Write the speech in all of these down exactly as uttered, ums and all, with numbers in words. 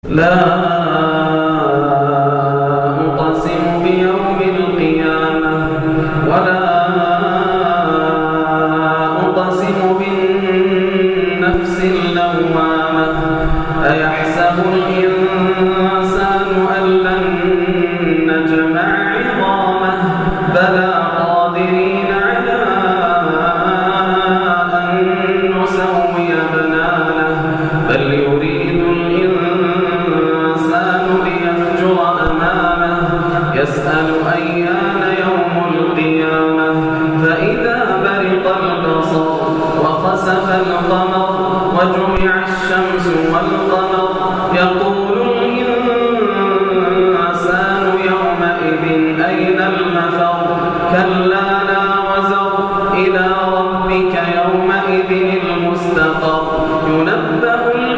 لا أقسم بيوم القيامة ولا أقسم بالنفس اللوامة أيحسب الإنسان أن لن نجمع عظامه بلى قادرين على أن نسوي بنانه بل يريد الإنسان ليفجر أمامه يسأل أيان يوم القيامة فإذا برق البصر وخسف القمر وجمع الشمس والقمر يقول الإنسان يومئذ أين المفر كلا لا وزر إلى ربك يومئذ المستقر ينبأ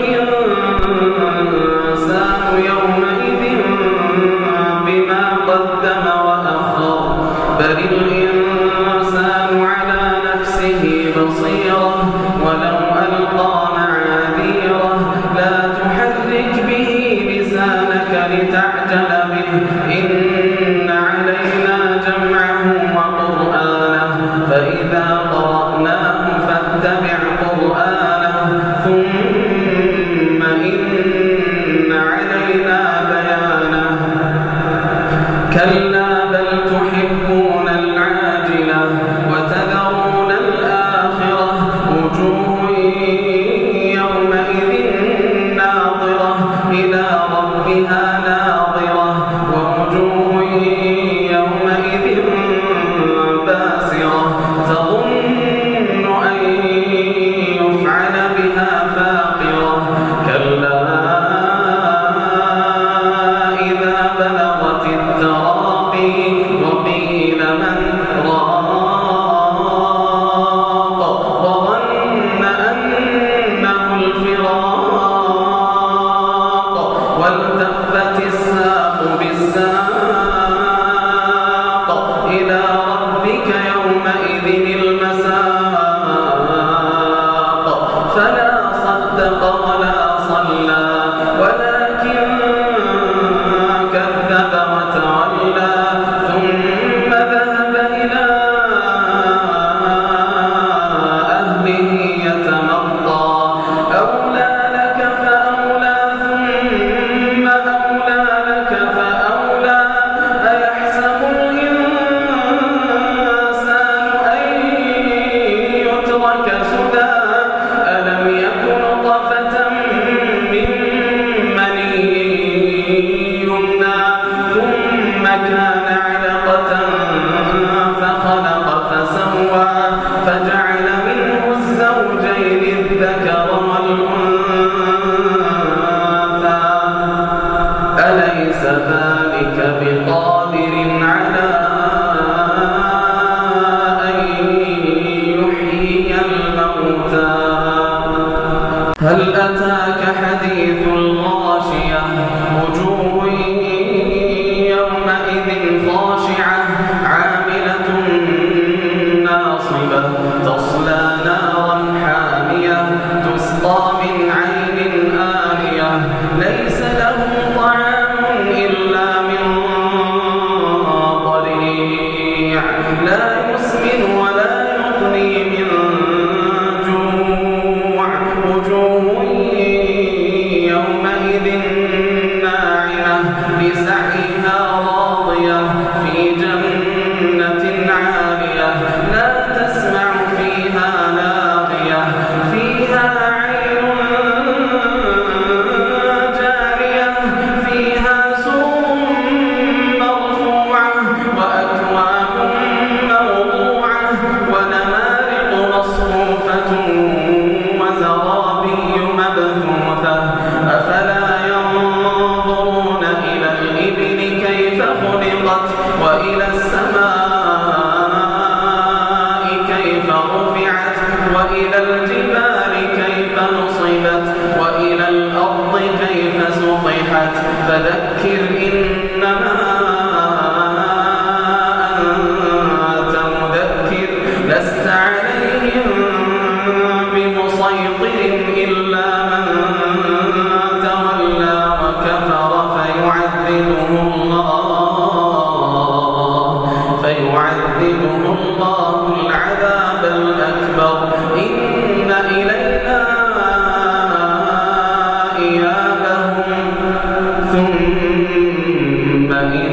الإنسان يومئذ بما قدم وأخر بل الإنسان على نفسه بصيرة ولو ألقى معاذيره لا تحرك به لسانك لتعجل به إن علينا جمعه وقرآنه فإذا قرأناه فاتبع قرآنه ثم إن علينا بيانه كلا بل تحبون العاجلة وتذرون الآخرة وجوه يومئذ ناظرة إلى ربها ناظرة ووجوه يومئذ باسرة تظن أن يفعل بها فاقرة كلا إذا بلغت التراقي وقيل من راق وظن أنه الفراق والتفت الساق بالساق إلى ربك يومئذ المساق فلا صدق ولا صلى ولكن كذب وتولى ثم ذهب إلى أهله يتمطى أولى لك فأولى ثم أولى لك فأولى أيحسب الإنسان أن يترك سدى ألم يكن نطفة من مني يمنى ثم كان علقة فخلق فسوى فجعل منه الزوجين الذكر والأنثى أليس ذلك بقادر على أن يحيي الموتى هل أتاك حديث الغاشية وجوه يومئذ خاشعة عاملة ناصبة تصلى نارا حامية تسقى من عين آنية ليس لهم طعام إلا من ضريع لا يسمن ولا يغني من جوع وجوه يومئذ ناعمة لسعيها راضية في جنة عالية لا تسمع فيها لاغية فيها عين جارية فيها سرر مرفوعة وأكواب موضوعة ونمارق مصفوفة وزرابي مبثوثة أفلا ينظرون إلى الإبل كيف خلقت وإلى السماء كيف رفعت وإلى الجبال كيف نصبت وإلى الأرض كيف سطحت فذكر إنما أنت مذكر لست عليهم بمسيطر إلا من فيعذبه الله العذاب الأكبر إن إلينا إيابهم ثم إن